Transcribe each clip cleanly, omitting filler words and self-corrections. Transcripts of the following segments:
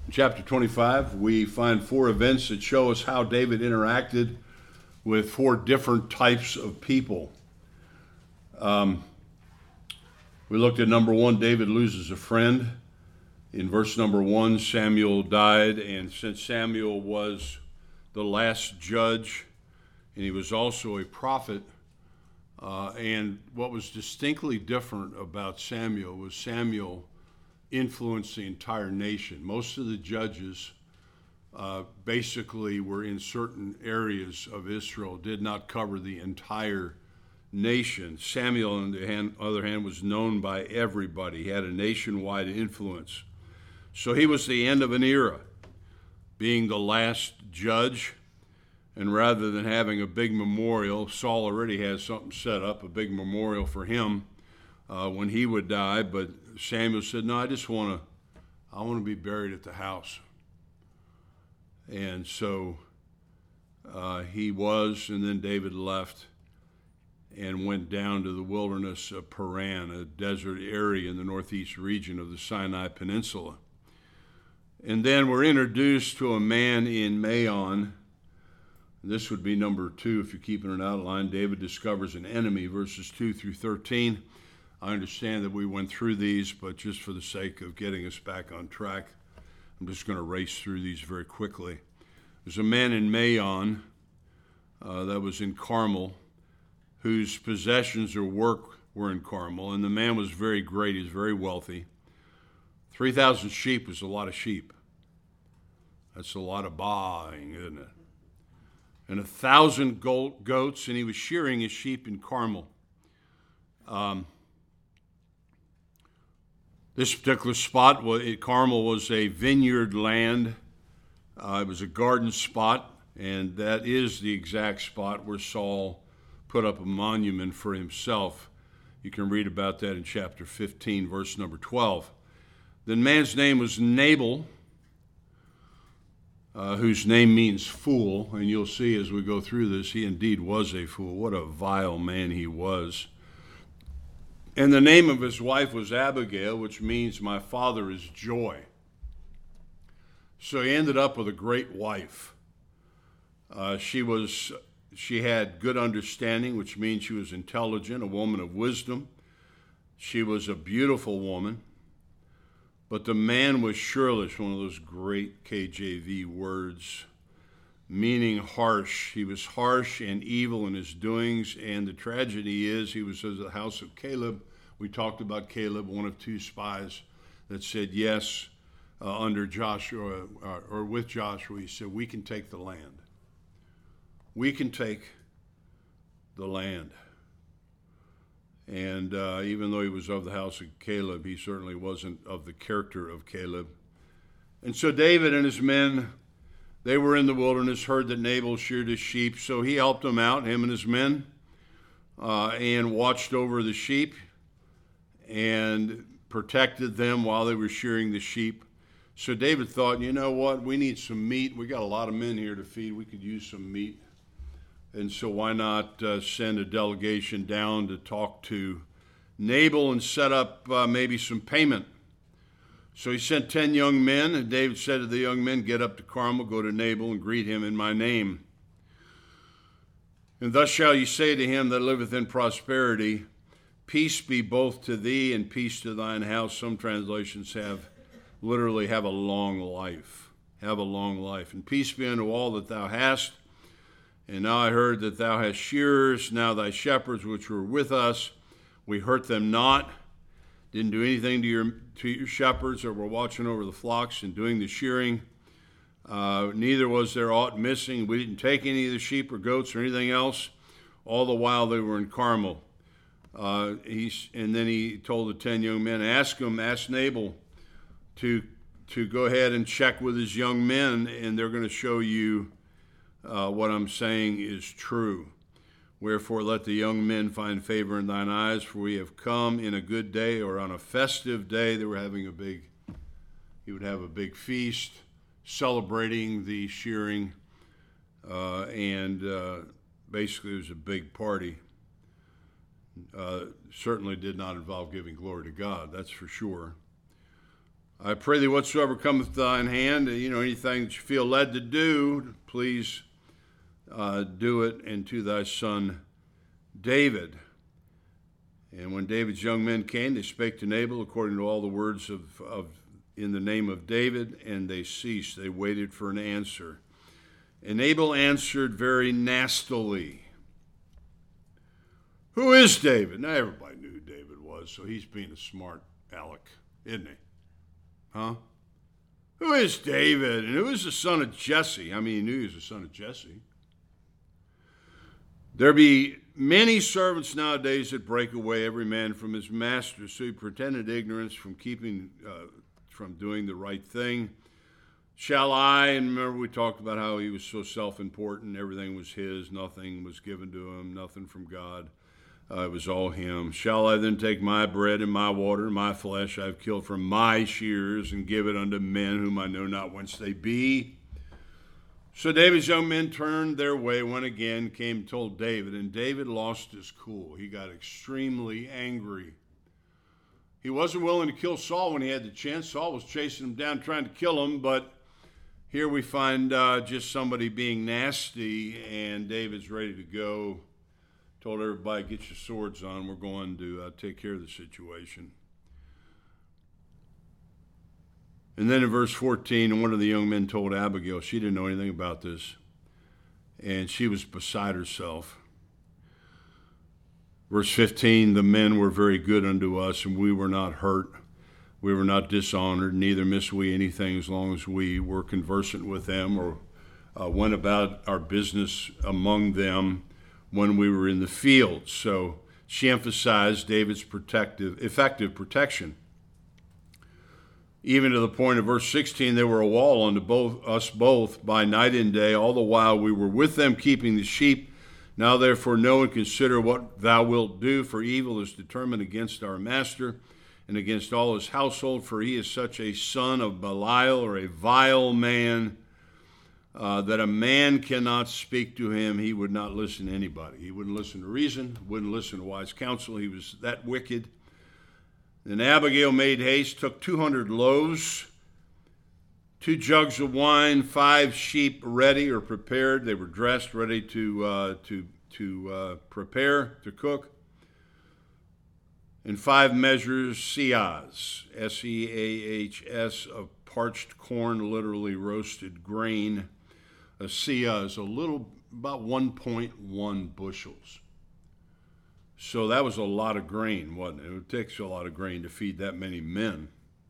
In chapter 25, we find four events that show us how David interacted with four different types of people. We looked at number one, David loses a friend. In verse number 1, Samuel died, and since Samuel was the last judge, and he was also a prophet, and what was distinctly different about Samuel was Samuel influenced the entire nation. Most of the judges basically were in certain areas of Israel, did not cover the entire nation. Samuel, on the other hand, was known by everybody. He had a nationwide influence. So he was the end of an era, being the last judge. And rather than having a big memorial, Saul already has something set up, a big memorial for him when he would die. But Samuel said, no, I want to be buried at the house. And so he was, and then David left and went down to the wilderness of Paran, a desert area in the northeast region of the Sinai Peninsula. And then we're introduced to a man in Maon. This would be number 2 if you're keeping an outline. David discovers an enemy, verses 2 through 13. I understand that we went through these, but just for the sake of getting us back on track, I'm just going to race through these very quickly. There's a man in Maon that was in Carmel, whose possessions or work were in Carmel, and the man was very great. He was very wealthy. 3,000 sheep was a lot of sheep. That's a lot of baaing, isn't it? And 1,000 goats, and he was shearing his sheep in Carmel. This particular spot, Carmel was a vineyard land. It was a garden spot, and that is the exact spot where Saul put up a monument for himself. You can read about that in chapter 15, verse number 12. The man's name was Nabal, whose name means fool, and you'll see as we go through this, he indeed was a fool. What a vile man he was. And the name of his wife was Abigail, which means my father is joy. So he ended up with a great wife. She had good understanding, which means she was intelligent, a woman of wisdom. She was a beautiful woman. But the man was churlish, one of those great KJV words, meaning harsh. He was harsh and evil in his doings, and the tragedy is he was of the house of Caleb. We talked about Caleb, one of 2 spies that said yes under Joshua, or with Joshua. He said, we can take the land. We can take the land. And even though he was of the house of Caleb, he certainly wasn't of the character of Caleb. And so David and his men, they were in the wilderness, heard that Nabal sheared his sheep, so he helped them out, him and his men, and watched over the sheep and protected them while they were shearing the sheep. So David thought, you know what, we need some meat. We got a lot of men here to feed. We could use some meat. And so why not send a delegation down to talk to Nabal and set up maybe some payment. So he sent 10 young men, and David said to the young men, get up to Carmel, go to Nabal, and greet him in my name. And thus shall you say to him that liveth in prosperity, peace be both to thee and peace to thine house. Some translations literally have a long life. Have a long life. And peace be unto all that thou hast. And now I heard that thou hast shearers. Now thy shepherds which were with us, we hurt them not. Didn't do anything to your shepherds that were watching over the flocks and doing the shearing. Neither was there aught missing. We didn't take any of the sheep or goats or anything else, all the while they were in Carmel. And then he told the 10 young men, ask Nabal to go ahead and check with his young men, and they're going to show you what I'm saying is true. Wherefore let the young men find favor in thine eyes, for we have come in a good day, or on a festive day. They were having he would have a big feast celebrating the shearing, and basically it was a big party. Certainly did not involve giving glory to God, that's for sure. I pray thee whatsoever cometh to thine hand, anything that you feel led to do, please do it, and to thy son David. And when David's young men came, they spake to Nabal according to all the words of in the name of David, and they ceased. They waited for an answer. And Nabal answered very nastily. Who is David? Now everybody knew who David was, so he's being a smart aleck, isn't he? Huh? Who is David? And who is the son of Jesse? I mean, he knew he was the son of Jesse. There be many servants nowadays that break away every man from his master. So he pretended ignorance from doing the right thing. Shall I? And remember we talked about how he was so self-important. Everything was his. Nothing was given to him. Nothing from God. It was all him. Shall I then take my bread and my water and my flesh I have killed from my shears and give it unto men whom I know not whence they be? So David's young men turned their way, went again, came and told David, and David lost his cool. He got extremely angry. He wasn't willing to kill Saul when he had the chance. Saul was chasing him down, trying to kill him, but here we find just somebody being nasty, and David's ready to go. Told everybody, get your swords on. We're going to take care of the situation. And then in verse 14, one of the young men told Abigail, she didn't know anything about this, and she was beside herself. Verse 15, the men were very good unto us, and we were not hurt. We were not dishonored, neither missed we anything as long as we were conversant with them or went about our business among them when we were in the field. So she emphasized David's effective protection. Even to the point of verse 16, they were a wall unto us both by night and day, all the while we were with them keeping the sheep. Now therefore know and consider what thou wilt do, for evil is determined against our master and against all his household, for he is such a son of Belial, or a vile man, that a man cannot speak to him. He would not listen to anybody. He wouldn't listen to reason, wouldn't listen to wise counsel. He was that wicked. Then Abigail made haste, took 200 loaves, 2 jugs of wine, 5 sheep ready or prepared. They were dressed, ready to prepare, to cook. And 5 measures seahs, S-E-A-H-S, of parched corn, literally roasted grain. A seah is about 1.1 bushels. So that was a lot of grain, wasn't it? It takes a lot of grain to feed that many men.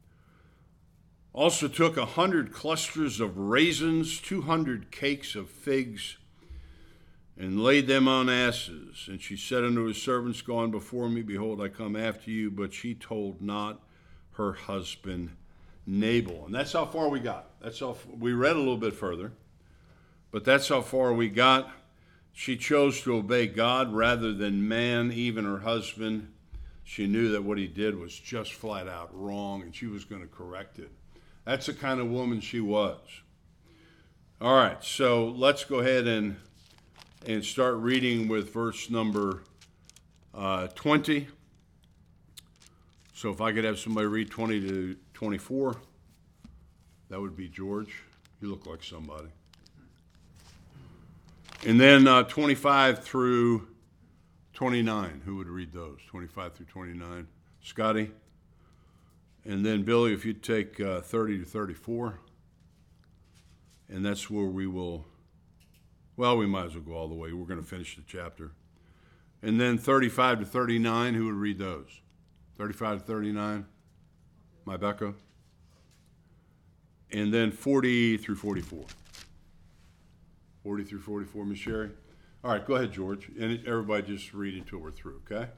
Also took 100 clusters of raisins, 200 cakes of figs, and laid them on asses. And she said unto his servants, go on before me, behold, I come after you. But she told not her husband Nabal. And that's how far we got. We read a little bit further, but that's how far we got. She chose to obey God rather than man, even her husband. She knew that what he did was just flat out wrong, and she was going to correct it. That's the kind of woman she was. All right, so let's go ahead and start reading with verse number 20. So if I could have somebody read 20 to 24, that would be George. You look like somebody. And then 25 through 29. Who would read those? 25 through 29. Scotty. And then Billy, if you'd take 30 to 34. And that's where we will, well, we might as well go all the way. We're going to finish the chapter. And then 35 to 39. Who would read those? 35 to 39. My Becca. And then 40 through 44. 40 through 44, Miss Sherry. All right, go ahead, George. And everybody just read until we're through, okay?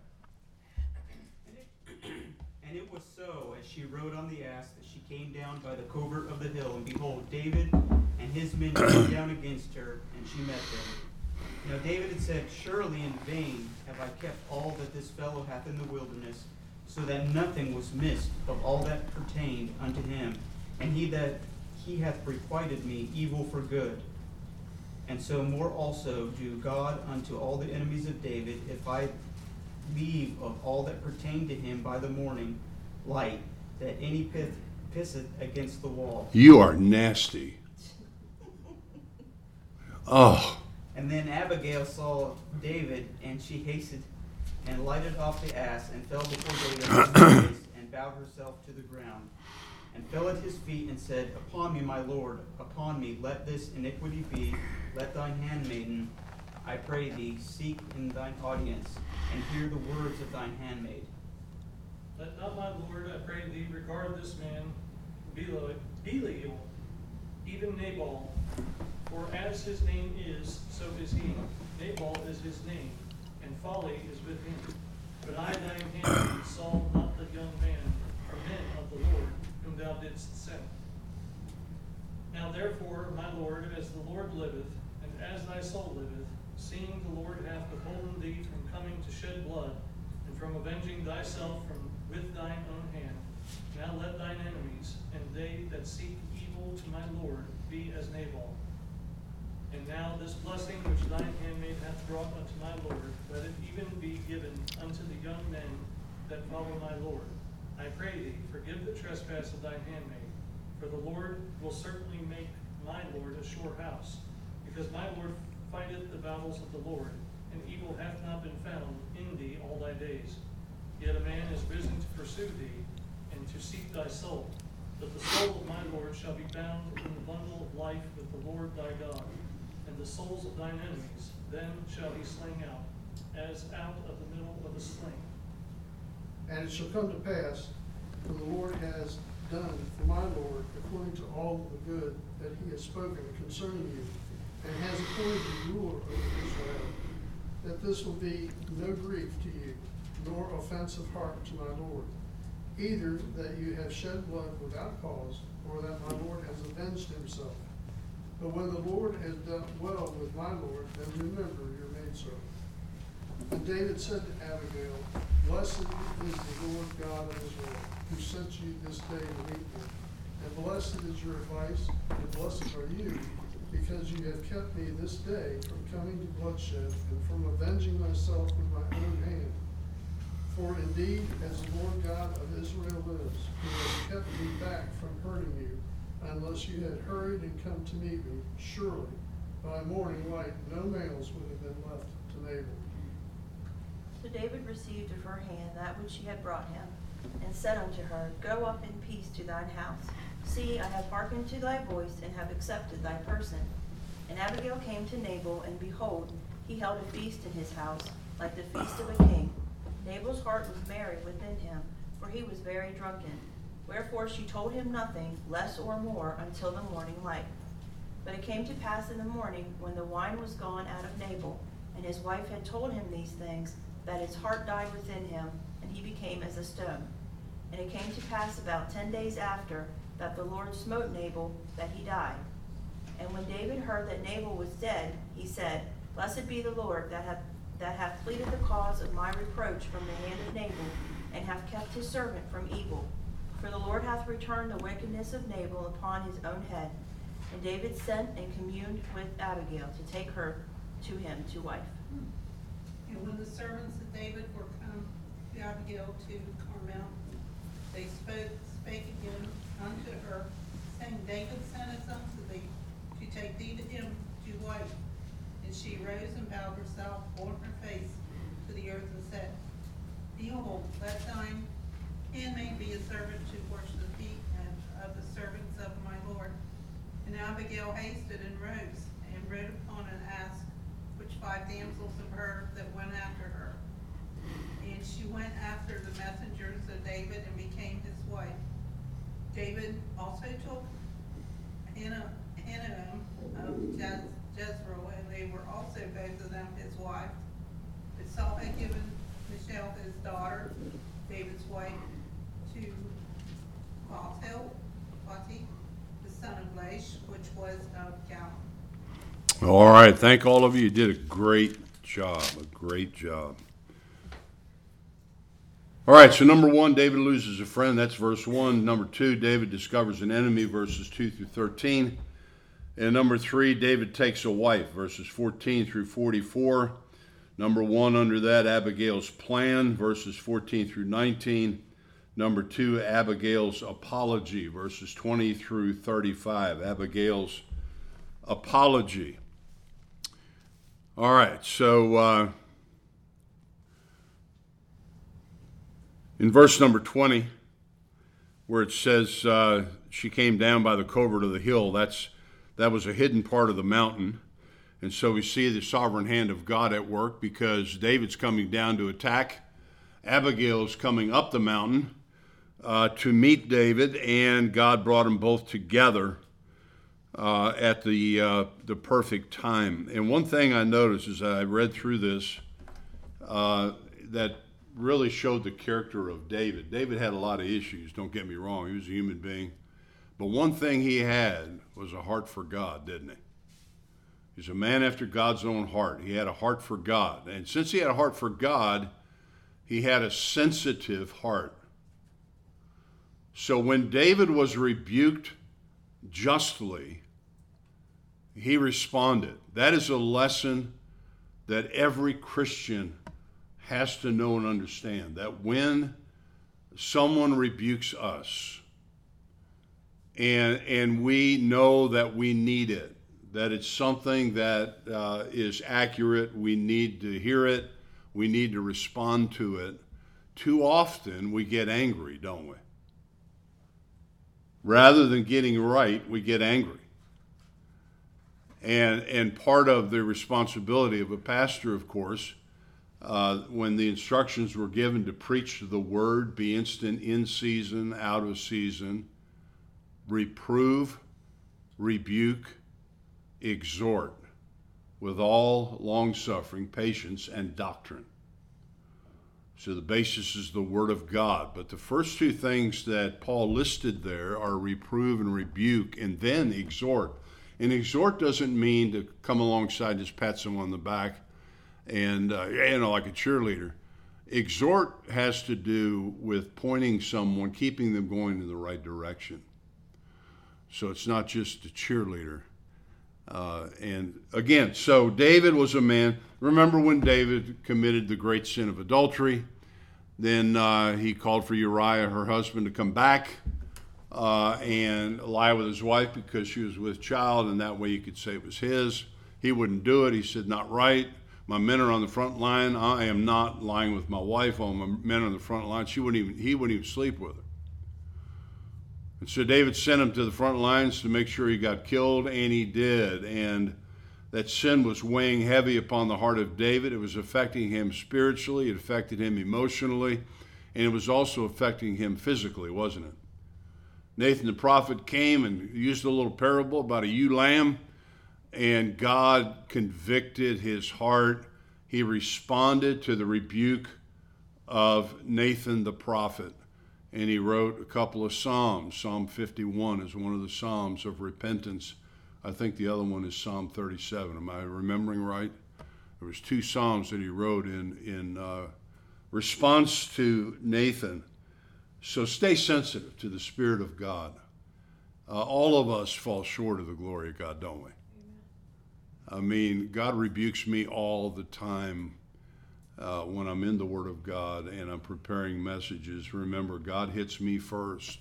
And it was so, as she rode on the ass, that she came down by the covert of the hill, and behold, David and his men came down against her, and she met them. Now David had said, surely in vain have I kept all that this fellow hath in the wilderness, so that nothing was missed of all that pertained unto him, and he hath requited me evil for good. And so more also do God unto all the enemies of David, if I leave of all that pertained to him by the morning light, that any pisseth against the wall. You are nasty. Oh. And then Abigail saw David, and she hasted and lighted off the ass, and fell before David on her face, and bowed herself to the ground, and fell at his feet, and said, Upon me, my Lord, upon me, let this iniquity be. Let thine handmaiden, I pray thee, seek in thine audience, and hear the words of thine handmaid. Let not my Lord, I pray thee, regard this man, Belial, even Nabal. For as his name is, so is he. Nabal is his name, and folly is with him. But I, thine handmaid, saw not the young man, or men of the Lord, whom thou didst send. Now therefore, my Lord, as the Lord liveth, and as thy soul liveth, seeing the Lord hath withholden thee from coming to shed blood, and from avenging thyself with thine own hand, now let thine enemies, and they that seek evil to my Lord, be as Nabal. And now this blessing which thine handmaid hath brought unto my Lord, let it even be given unto the young men that follow my Lord. I pray thee, forgive the trespass of thine handmaid, for the Lord will certainly make my Lord a sure house, because my Lord fighteth the battles of the Lord, and evil hath not been found in thee all thy days. Yet a man is risen to pursue thee, and to seek thy soul. But the soul of my Lord shall be bound in the bundle of life with the Lord thy God. And the souls of thine enemies then shall he sling out, as out of the middle of a sling. And it shall come to pass, when the Lord has done for my Lord according to all the good that he has spoken concerning you, and has appointed you ruler over Israel, that this will be no grief to you, nor offense of heart to my Lord, either that you have shed blood without cause, or that my Lord has avenged himself. But when the Lord has dealt well with my Lord, then remember your maidservant. And David said to Abigail, Blessed is the Lord God of Israel, who sent you this day to meet me. And blessed is your advice, and blessed are you, because you have kept me this day from coming to bloodshed, and from avenging myself with my own hand. For indeed, as the Lord God of Israel lives, who has kept me back from hurting you, unless you had hurried and come to meet me, surely by morning light no males would have been left to Nabal. So David received of her hand that which she had brought him, and said unto her, Go up in peace to thine house. See, I have hearkened to thy voice, and have accepted thy person. And Abigail came to Nabal, and behold, he held a feast in his house, like the feast of a king. Nabal's heart was merry within him, for he was very drunken. Wherefore she told him nothing, less or more, until the morning light. But it came to pass in the morning, when the wine was gone out of Nabal, and his wife had told him these things, that his heart died within him, and he became as a stone. And it came to pass about 10 days after, that the Lord smote Nabal, that he died. And when David heard that Nabal was dead, he said, Blessed be the Lord, that hath pleaded the cause of my reproach from the hand of Nabal, and hath kept his servant from evil. For the Lord hath returned the wickedness of Nabal upon his own head. And David sent and communed with Abigail to take her to him to wife. And when the servants of David were come to Abigail to Carmel, they spake again unto her, saying, David senteth unto thee to take thee to him to wife. And she rose and bowed herself on her face to the earth, and said, Behold, let thine handmaid be a servant to wash the feet of the servants of my Lord. And Abigail hasted and rose, and rode upon an ass, which 5 damsels of her that went after her. And she went after the messengers of David, and became his wife. David also took Ahinoam of Jezreel, and they were also both of them his wives. But Saul had given Michal his daughter, David's wife, to Phati, the son of Laish, which was of Galilee. All right. Thank all of you. You did a great job. A great job. All right. So number 1, David loses a friend. That's verse 1. Number 2, David discovers an enemy, verses 2 through 13. And number 3, David takes a wife, verses 14 through 44. Number 1 under that, Abigail's plan, verses 14 through 19. Number 2, Abigail's apology, verses 20 through 35. Abigail's apology. All right, so in verse number 20, where it says she came down by the covert of the hill, that was a hidden part of the mountain. And so we see the sovereign hand of God at work, because David's coming down to attack. Abigail's coming up the mountain to meet David, and God brought them both together at the perfect time. And one thing I noticed as I read through this that really showed the character of David. David had a lot of issues, don't get me wrong. He was a human being. But one thing he had was a heart for God, didn't he? He's a man after God's own heart. He had a heart for God. And since he had a heart for God, he had a sensitive heart. So when David was rebuked justly, he responded. That is a lesson that every Christian has to know and understand, that when someone rebukes us and we know that we need it, that it's something that is accurate, we need to hear it, we need to respond to it. Too often we get angry, don't we? Rather than getting right, we get angry. And part of the responsibility of a pastor, of course, when the instructions were given to preach the word, be instant in season, out of season, reprove, rebuke, exhort with all long-suffering, patience, and doctrine. So the basis is the Word of God. But the first two things that Paul listed there are reprove and rebuke, and then exhort. And exhort doesn't mean to come alongside and just pat someone on the back and, like a cheerleader. Exhort has to do with pointing someone, keeping them going in the right direction. So it's not just a cheerleader. And again, so David was a man. Remember when David committed the great sin of adultery? Then he called for Uriah, her husband, to come back and lie with his wife because she was with child, and that way you could say it was his. He wouldn't do it. He said, not right. My men are on the front line. I am not lying with my wife. All my men are on the front line. He wouldn't even sleep with her. And so David sent him to the front lines to make sure he got killed, and he did. And that sin was weighing heavy upon the heart of David. It was affecting him spiritually. It affected him emotionally. And it was also affecting him physically, wasn't it? Nathan the prophet came and used a little parable about a ewe lamb, and God convicted his heart. He responded to the rebuke of Nathan the prophet. And he wrote a couple of Psalms. Psalm 51 is one of the Psalms of repentance. I think the other one is Psalm 37. Am I remembering right? There was 2 Psalms that he wrote in response to Nathan. So stay sensitive to the Spirit of God. All of us fall short of the glory of God, don't we? I mean, God rebukes me all the time. When I'm in the Word of God and I'm preparing messages, remember, God hits me first.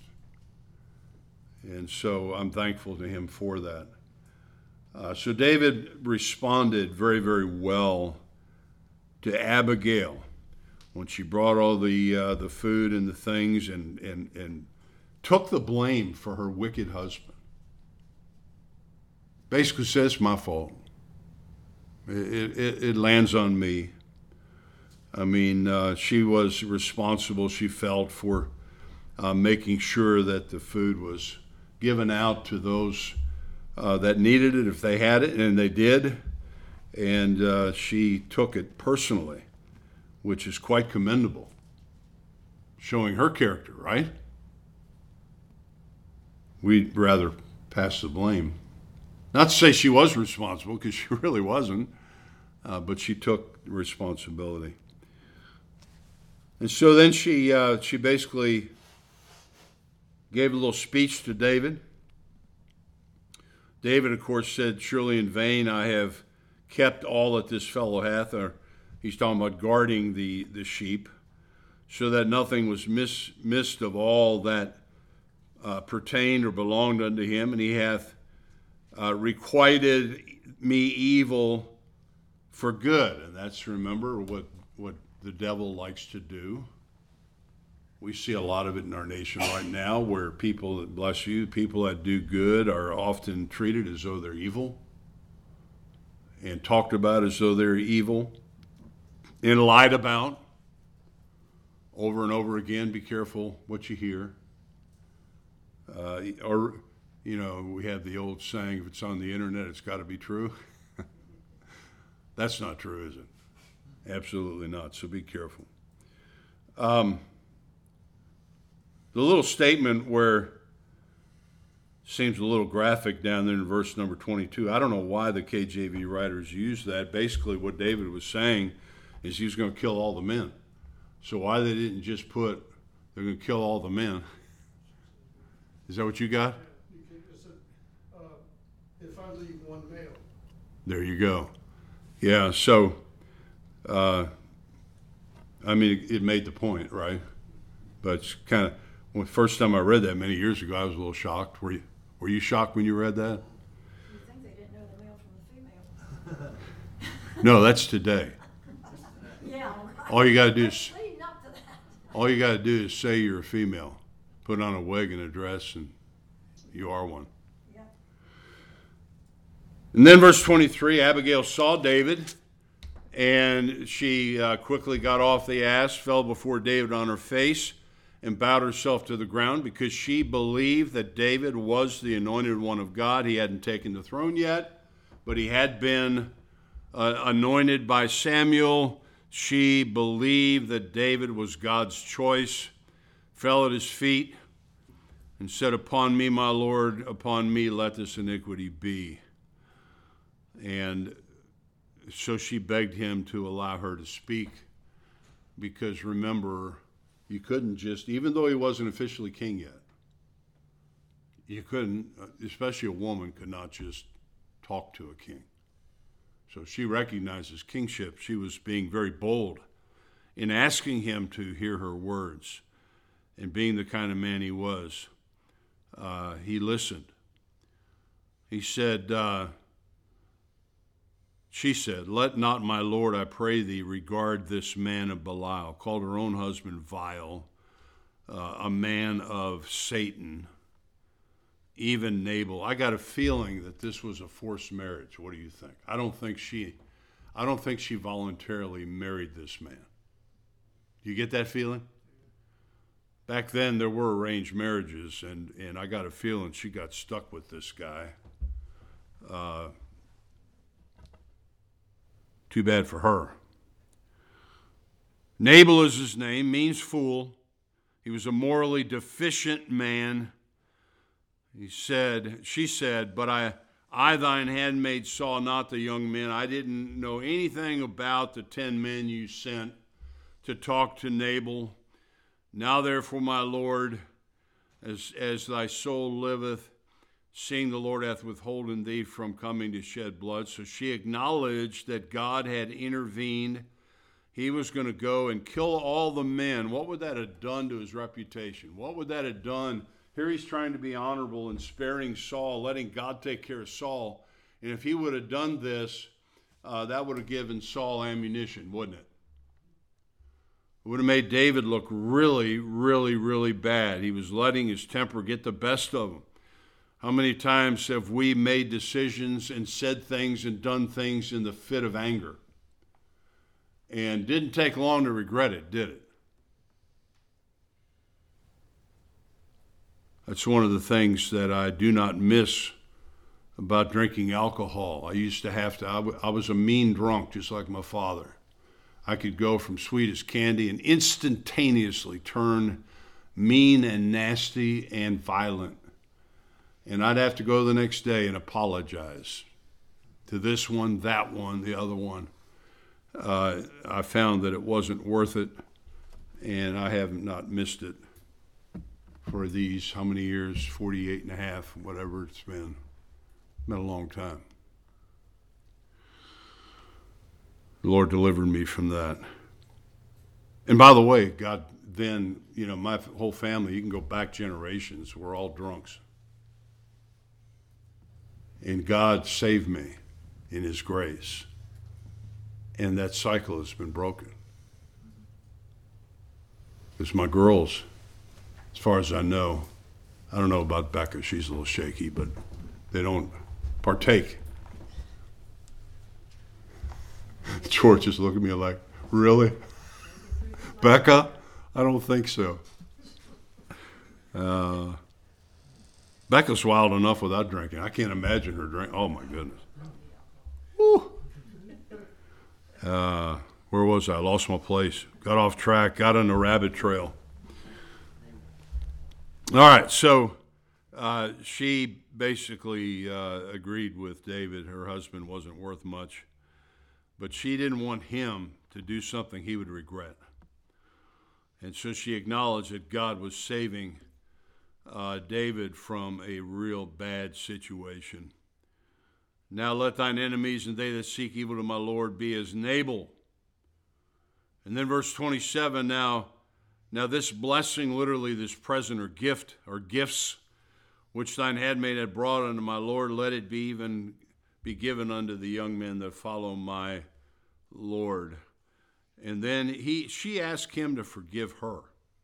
And so I'm thankful to him for that. So David responded very, very well to Abigail when she brought all the food and the things and took the blame for her wicked husband. Basically says, it's my fault. It lands on me. I mean, she was responsible, she felt, for making sure that the food was given out to those that needed it, if they had it, and they did. And she took it personally, which is quite commendable, showing her character, right? We'd rather pass the blame. Not to say she was responsible, because she really wasn't, but she took responsibility. And so then she basically gave a little speech to David. David, of course, said, surely in vain I have kept all that this fellow hath. Or he's talking about guarding the sheep. so that nothing was missed of all that pertained or belonged unto him, and he hath requited me evil for good. And that's, remember, what the devil likes to do. We see a lot of it in our nation right now, where people that, bless you, people that do good are often treated as though they're evil and talked about as though they're evil and lied about over and over again. Be careful what you hear. Or, you know, we have the old saying, if it's on the internet, it's got to be true. That's not true, is it? Absolutely not. So be careful. The little statement where seems a little graphic down there in verse number 22. I don't know why the KJV writers used that. Basically, what David was saying is he was going to kill all the men. So why they didn't just put, they're going to kill all the men? Is that what you got? If I leave one male. There you go. Yeah, so, I mean, it made the point, right? But it's kind of, well, the first time I read that many years ago, I was a little shocked. Were you shocked when you read that? You think they didn't know the male from the female? No, that's today. Yeah. All you got to do is Leading up to that. all you got to do is say you're a female, put on a wig and a dress, and you are one. Yeah. And then verse 23, Abigail saw David, and she quickly got off the ass, fell before David on her face, and bowed herself to the ground, because she believed that David was the anointed one of God. He hadn't taken the throne yet, but he had been anointed by Samuel. She believed that David was God's choice, fell at his feet, and said, "Upon me, my Lord, upon me let this iniquity be." And so she begged him to allow her to speak, because remember, you couldn't just, even though he wasn't officially king yet, you couldn't, especially a woman, could not just talk to a king. So she recognized his kingship. She was being very bold in asking him to hear her words. And being the kind of man he was, he listened. He said, she said, "Let not my Lord, I pray thee, regard this man of Belial," called her own husband vile, a man of Satan, even Nabal. I got a feeling that this was a forced marriage. What do you think? I don't think she voluntarily married this man. Do you get that feeling? Back then there were arranged marriages, and I got a feeling she got stuck with this guy. Too bad for her. Nabal is his name, means fool. He was a morally deficient man. She said, "But I thine handmaid saw not the young men." I didn't know anything about the 10 men you sent to talk to Nabal. Now therefore, my Lord, as thy soul liveth, seeing the Lord hath withholden thee from coming to shed blood. So she acknowledged that God had intervened. He was going to go and kill all the men. What would that have done to his reputation? What would that have done? Here he's trying to be honorable and sparing Saul, letting God take care of Saul. And if he would have done this, that would have given Saul ammunition, wouldn't it? It would have made David look really, really, really bad. He was letting his temper get the best of him. How many times have we made decisions and said things and done things in the fit of anger? And didn't take long to regret it, did it? That's one of the things that I do not miss about drinking alcohol. I used to have to, I was a mean drunk, just like my father. I could go from sweet as candy and instantaneously turn mean and nasty and violent. And I'd have to go the next day and apologize to this one, that one, the other one. I found that it wasn't worth it, and I have not missed it for these, how many years, 48 and a half, whatever it's been. It's been a long time. The Lord delivered me from that. And by the way, God then, my whole family, you can go back generations, we're all drunks. And God saved me in his grace. And that cycle has been broken. Because my girls, as far as I don't know about Becca, she's a little shaky, but they don't partake. George is looking at me like, really? Becca? I don't think so. Becca's wild enough without drinking. I can't imagine her drink. Oh, my goodness. Woo. Where was I? Lost my place. Got off track. Got on the rabbit trail. All right, so she basically agreed with David. Her husband wasn't worth much, but she didn't want him to do something he would regret. And so she acknowledged that God was saving David from a real bad situation. Now let thine enemies and they that seek evil to my Lord be as Nabal. And then verse 27, now this blessing, literally this present or gift or gifts, which thine handmaid had brought unto my Lord, let it be even be given unto the young men that follow my Lord. And then she asked him to forgive her,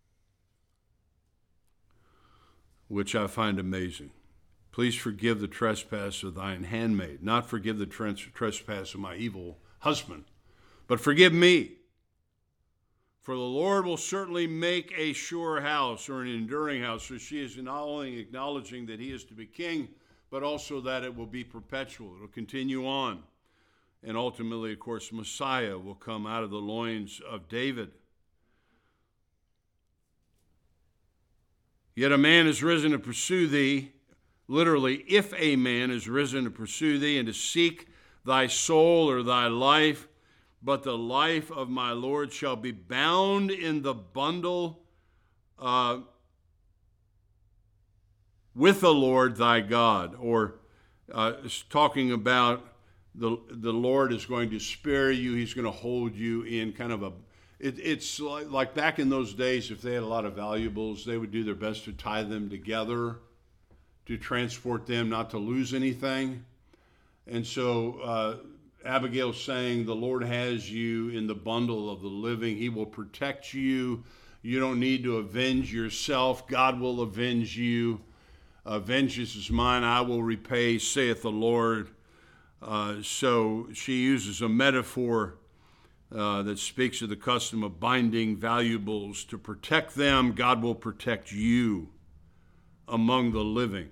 which I find amazing. Please forgive the trespass of thine handmaid, not forgive the trespass of my evil husband, but forgive me. For the Lord will certainly make a sure house or an enduring house. So she is not only acknowledging that he is to be king, but also that it will be perpetual. It will continue on. And ultimately, of course, Messiah will come out of the loins of David. Yet a man is risen to pursue thee. Literally, if a man is risen to pursue thee and to seek thy soul or thy life, but the life of my Lord shall be bound in the bundle with the Lord thy God. Or it's talking about the Lord is going to spare you. He's going to hold you in kind of it's like back in those days, if they had a lot of valuables, they would do their best to tie them together, to transport them, not to lose anything. And so Abigail's saying the Lord has you in the bundle of the living. He will protect you. You don't need to avenge yourself. God will avenge you. Vengeance is mine, I will repay, saith the Lord. So she uses a metaphor that speaks of the custom of binding valuables. To protect them, God will protect you among the living.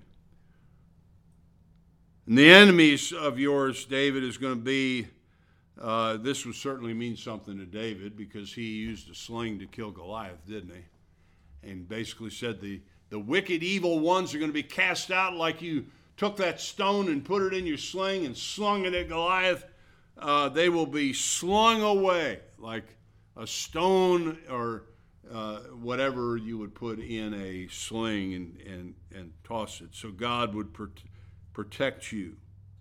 And the enemies of yours, David, is going to be, this would certainly mean something to David because he used a sling to kill Goliath, didn't he? And basically said the wicked, evil ones are going to be cast out like you took that stone and put it in your sling and slung it at Goliath. They will be slung away like a stone or whatever you would put in a sling and toss it. So God would protect you.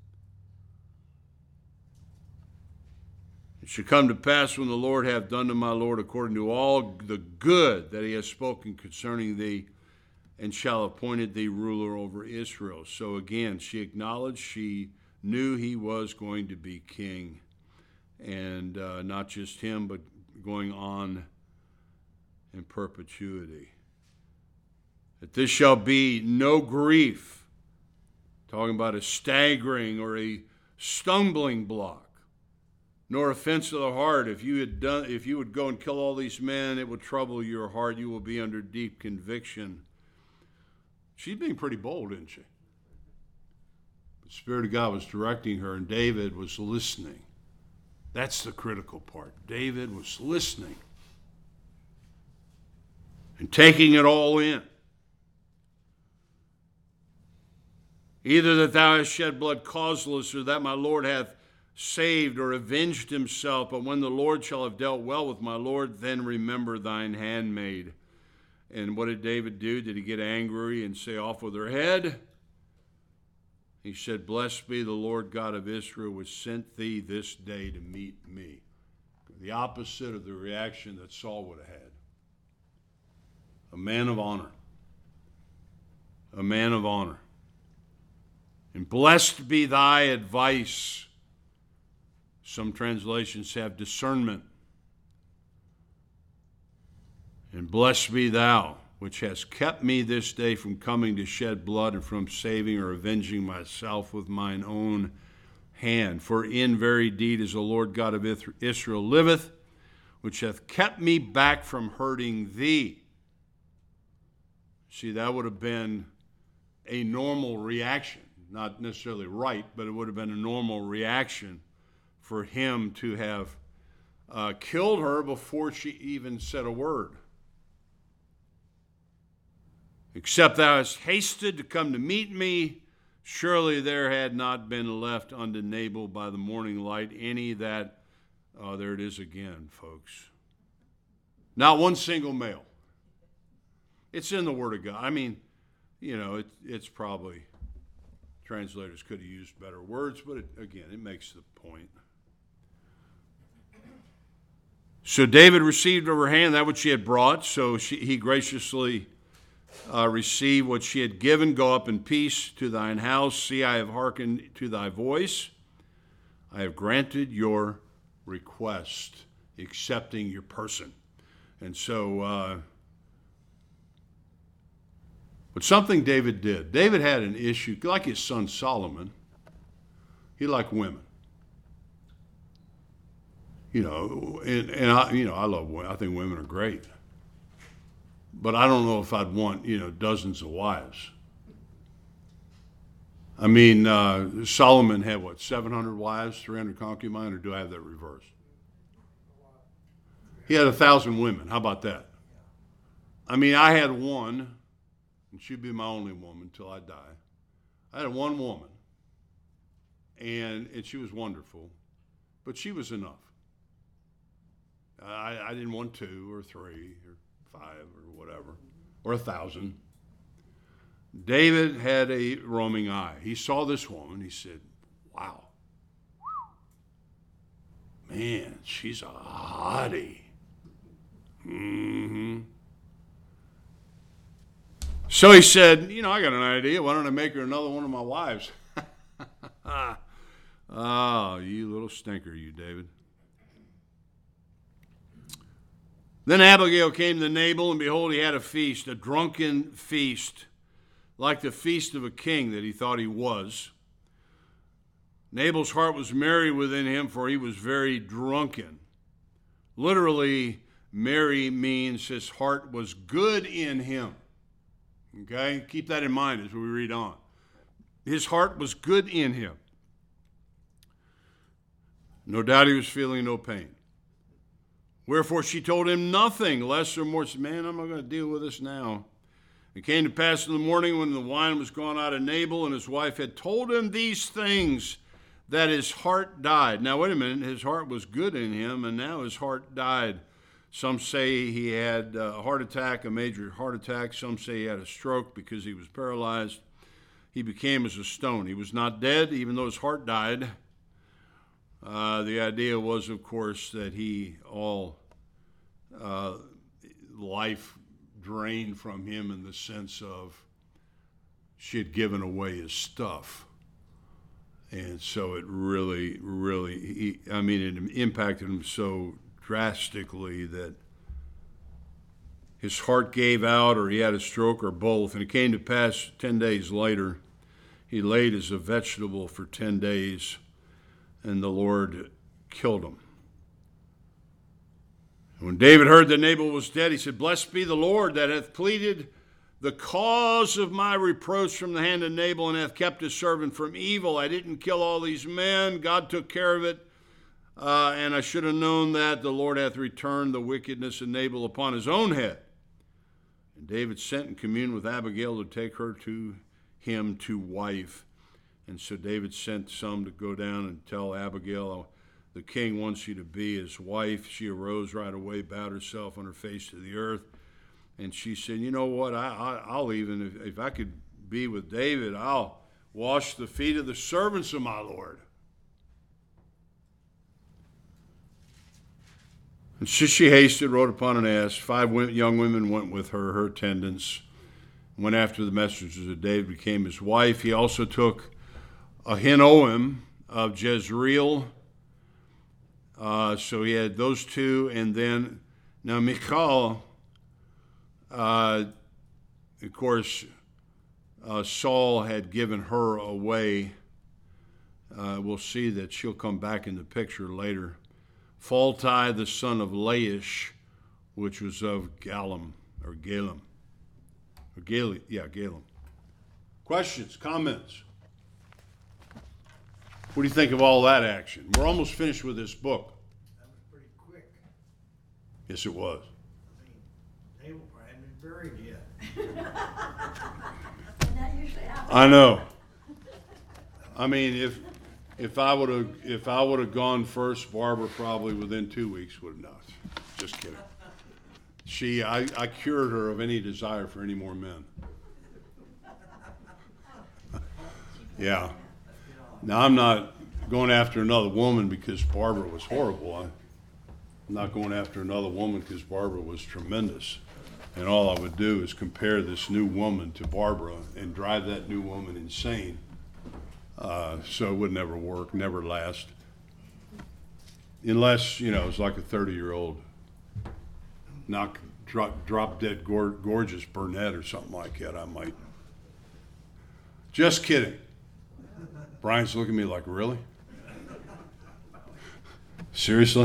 It should come to pass when the Lord hath done to my Lord according to all the good that he has spoken concerning thee, and shall appointed thee ruler over Israel. So again, she acknowledged, she knew he was going to be king, and not just him, but going on in perpetuity. That this shall be no grief, talking about a staggering or a stumbling block, nor offense of the heart. If you would go and kill all these men, it would trouble your heart. You will be under deep conviction. She's being pretty bold, isn't she? The Spirit of God was directing her, and David was listening. That's the critical part. David was listening and taking it all in. Either that thou hast shed blood causeless, or that my Lord hath saved or avenged himself. But when the Lord shall have dealt well with my Lord, then remember thine handmaid. And what did David do? Did he get angry and say, off with her head? He said, blessed be the Lord God of Israel, which sent thee this day to meet me. the opposite of the reaction that Saul would have had. A man of honor. A man of honor. And blessed be thy advice. Some translations have discernment. And blessed be thou, which hast kept me this day from coming to shed blood and from saving or avenging myself with mine own hand. For in very deed as the Lord God of Israel liveth, which hath kept me back from hurting thee. See, that would have been a normal reaction. Not necessarily right, but it would have been a normal reaction for him to have killed her before she even said a word. Except thou hast hasted to come to meet me, surely there had not been left unto Nabal by the morning light any that, there it is again, folks. Not one single male. It's in the Word of God. I mean, you know, it's probably, translators could have used better words, but it makes the point. So David received of her hand that which she had brought, so he graciously receive what she had given. Go up in peace to thine house. See, I have hearkened to thy voice. I have granted your request, accepting your person. And so, but something David did. David had an issue, like his son Solomon. He liked women. You know, and I love women. I think women are great. But I don't know if I'd want, dozens of wives. I mean, Solomon had, 700 wives, 300 concubines, or do I have that reversed? He had 1,000 women. How about that? I mean, I had one, and she'd be my only woman until I die. I had one woman, and she was wonderful, but she was enough. I didn't want 2 or 3 or 5 or whatever, or 1,000. David had a roaming eye. He saw this woman. He said, wow, man, she's a hottie. Mm-hmm. So he said, I got an idea. Why don't I make her another one of my wives? Oh, you little stinker, you, David. Then Abigail came to Nabal, and behold, he had a feast, a drunken feast, like the feast of a king that he thought he was. Nabal's heart was merry within him, for he was very drunken. Literally, merry means his heart was good in him. Okay? Keep that in mind as we read on. His heart was good in him. No doubt he was feeling no pain. Wherefore she told him nothing, less or more. She said, man, I'm not going to deal with this now. It came to pass in the morning when the wine was gone out of Nabal, and his wife had told him these things, that his heart died. Now, wait a minute. His heart was good in him, and now his heart died. Some say he had a heart attack, a major heart attack. Some say he had a stroke because he was paralyzed. He became as a stone. He was not dead, even though his heart died. The idea was, of course, that life drained from him in the sense of she had given away his stuff. And so it really, it impacted him so drastically that his heart gave out, or he had a stroke, or both. And it came to pass 10 days later, he laid as a vegetable for 10 days, and the Lord killed him. When David heard that Nabal was dead, he said, blessed be the Lord that hath pleaded the cause of my reproach from the hand of Nabal, and hath kept his servant from evil. I didn't kill all these men. God took care of it. And I should have known that the Lord hath returned the wickedness of Nabal upon his own head. And David sent and communed with Abigail to take her to him to wife. And so David sent some to go down and tell Abigail, the king wants you to be his wife. She arose right away, bowed herself on her face to the earth. And she said, you know what, I'll even, if I could be with David, I'll wash the feet of the servants of my Lord. And she hasted, rode upon an ass. 5 young women went with her, her attendants, went after the messengers of David, became his wife. He also took Ahinoam of Jezreel. So he had those two, and then, now Michal, of course, Saul had given her away. We'll see that she'll come back in the picture later. Phalti, the son of Laish, which was of Galem. Questions, comments? What do you think of all that action? We're almost finished with this book. That was pretty quick. Yes, it was. I mean, Abel hadn't been buried yet. And that usually happens. I know. I mean, if I would have gone first, Barbara probably within 2 weeks would have not. Just kidding. I cured her of any desire for any more men. Yeah. Now I'm not going after another woman because Barbara was horrible. I'm not going after another woman because Barbara was tremendous. And all I would do is compare this new woman to Barbara and drive that new woman insane. So it would never work, never last. Unless, it's like a 30-year-old drop dead gorgeous brunette or something like that, I might. Just kidding. Brian's looking at me like, really? Seriously?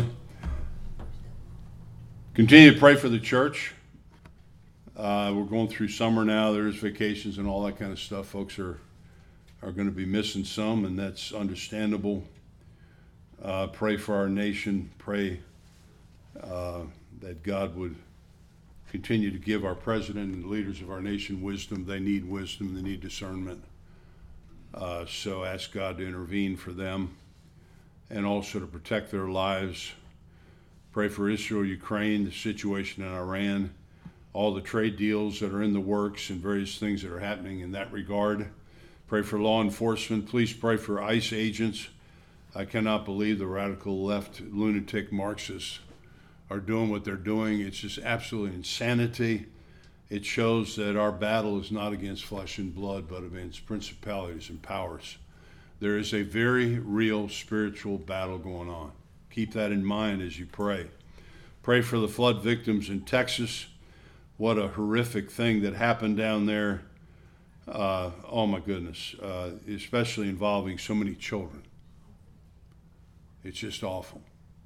Continue to pray for the church. We're going through summer now. There's vacations and all that kind of stuff. Folks are going to be missing some, and that's understandable. Pray for our nation. Pray that God would continue to give our president and the leaders of our nation wisdom. They need wisdom. They need discernment. So ask God to intervene for them and also to protect their lives. Pray for Israel, Ukraine, the situation in Iran, all the trade deals that are in the works and various things that are happening in that regard. Pray for law enforcement. Please pray for ICE agents. I cannot believe the radical left lunatic Marxists are doing what they're doing. It's just absolute insanity. It shows that our battle is not against flesh and blood, but against principalities and powers. There is a very real spiritual battle going on. Keep that in mind as you pray. Pray for the flood victims in Texas. What a horrific thing that happened down there. Oh my goodness, especially involving so many children. It's just awful.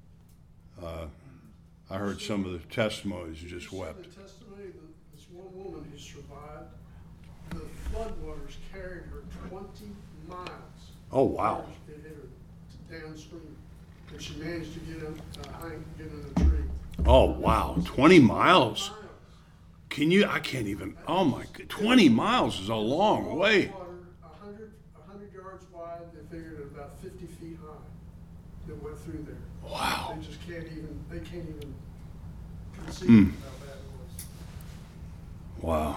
I heard some of the testimonies and just wept. The testimony of this one woman who survived, the floodwaters carried her 20 miles. Oh, wow. It hit her downstream, and she managed to get in a tree. Oh, wow. 20 miles? I can't even, oh my, 20 miles is a long way. Water, 100 yards wide, they figured it about 50 feet high that went through there. Wow. They just can't even conceive how bad it was. Wow.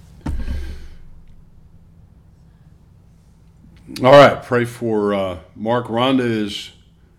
All right, pray for Mark. Rhonda is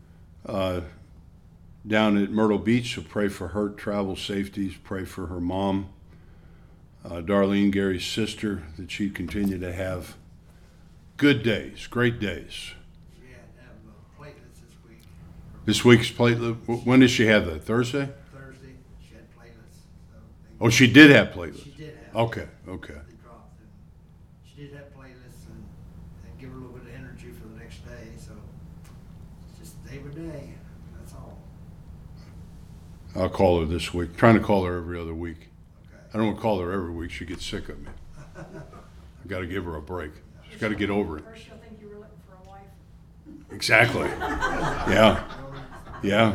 down at Myrtle Beach, so pray for her travel safeties. Pray for her mom, Darlene, Gary's sister, that she'd continue to have good days, great days. She had to have platelets this week. This week's platelet, when did she have that? Thursday? Thursday, she had platelets. So Oh, she did have platelets. She did have. Okay. They dropped, and she did have platelets and give her a little bit of energy for the next day. So it's just day by day. That's all. I'll call her this week. Trying to call her every other week. Okay. I don't want to call her every week. She gets sick of me. I've got to give her a break. She's got to get over it. First, she'll think you were looking for a wife. Exactly. Yeah. Yeah.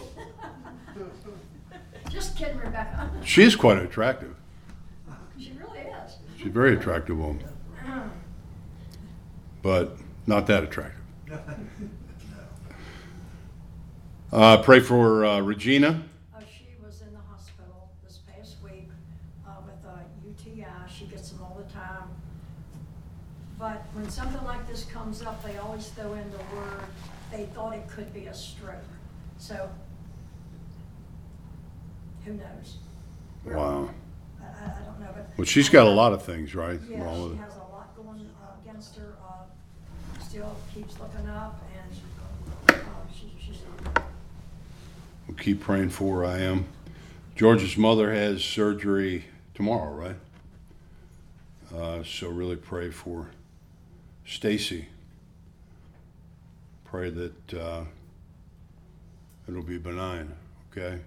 Just kidding, Rebecca. She is quite attractive. She really is. She's a very attractive woman. But not that attractive. Pray for Regina. She was in the hospital this past week with a UTI. She gets them all the time. But when something like this comes up, they always throw in the word, they thought it could be a stroke. So who knows? Really. Wow. I don't know, but. Well, she's got a lot of things, right? Yeah, wrong with she her. has a lot going against her, still keeps looking up, and she's. We'll keep praying for her. I am. George's mother has surgery tomorrow, right? So really pray for Stacy. Pray that it'll be benign, okay?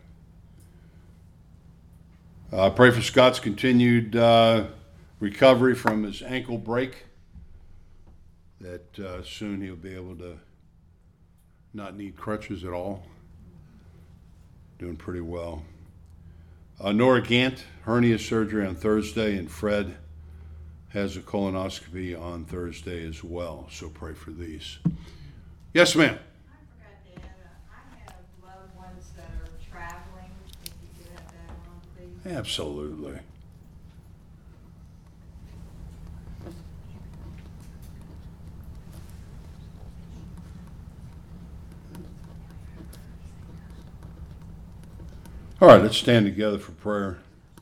Pray for Scott's continued recovery from his ankle break, that soon he'll be able to not need crutches at all. Doing pretty well. Nora Gant, hernia surgery on Thursday, and Fred has a colonoscopy on Thursday as well, so pray for these. Yes, ma'am. I forgot to add, I have loved ones that are traveling, if you could have that on, please. Absolutely. All right, let's stand together for prayer.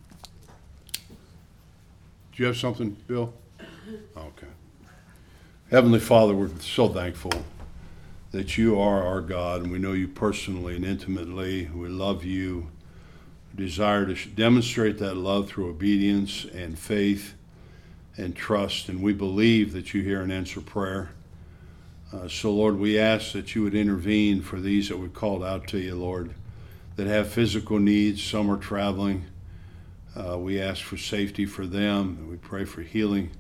Do you have something, Bill? Okay. Heavenly Father, we're so thankful that you are our God, and we know you personally and intimately. We love you. We desire to demonstrate that love through obedience and faith and trust, and we believe that you hear and answer prayer. So, Lord, we ask that you would intervene for these that we called out to you, Lord, that have physical needs. Some are traveling. We ask for safety for them. We pray for healing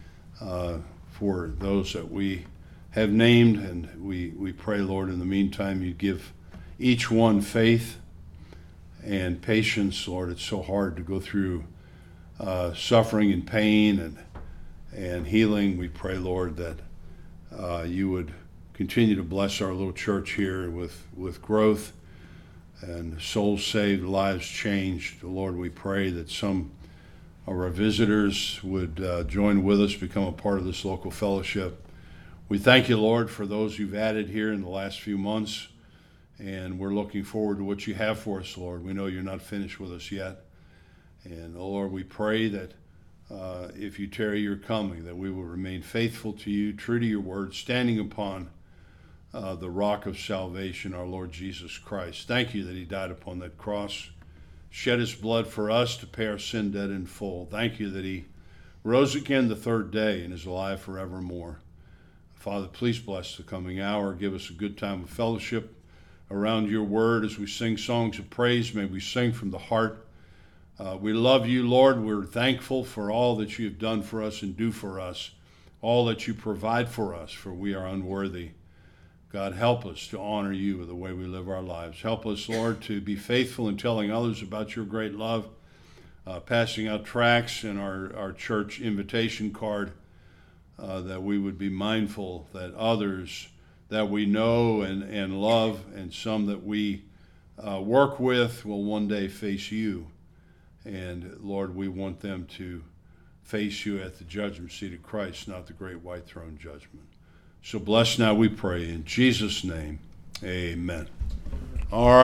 for those that we have named. And we pray, Lord, in the meantime, you give each one faith and patience. Lord, it's so hard to go through suffering and pain and healing. We pray, Lord, that you would continue to bless our little church here with growth and souls saved, lives changed. Lord, we pray that some of our visitors would join with us, become a part of this local fellowship. We thank you, Lord, for those you've added here in the last few months, and we're looking forward to what you have for us, Lord. We know you're not finished with us yet. And, Lord, we pray that if you tarry your coming, that we will remain faithful to you, true to your word, standing upon the rock of salvation, our Lord Jesus Christ. Thank you that he died upon that cross, shed his blood for us to pay our sin debt in full. Thank you that he rose again the third day and is alive forevermore. Father, please bless the coming hour. Give us a good time of fellowship around your word as we sing songs of praise. May we sing from the heart. We love you, Lord. We're thankful for all that you have done for us and do for us, all that you provide for us, for we are unworthy. God, help us to honor you with the way we live our lives. Help us, Lord, to be faithful in telling others about your great love, passing out tracts in our church invitation card, that we would be mindful that others that we know and love and some that we work with will one day face you. And, Lord, we want them to face you at the judgment seat of Christ, not the great white throne judgment. So bless now, we pray, in Jesus' name, amen. All right.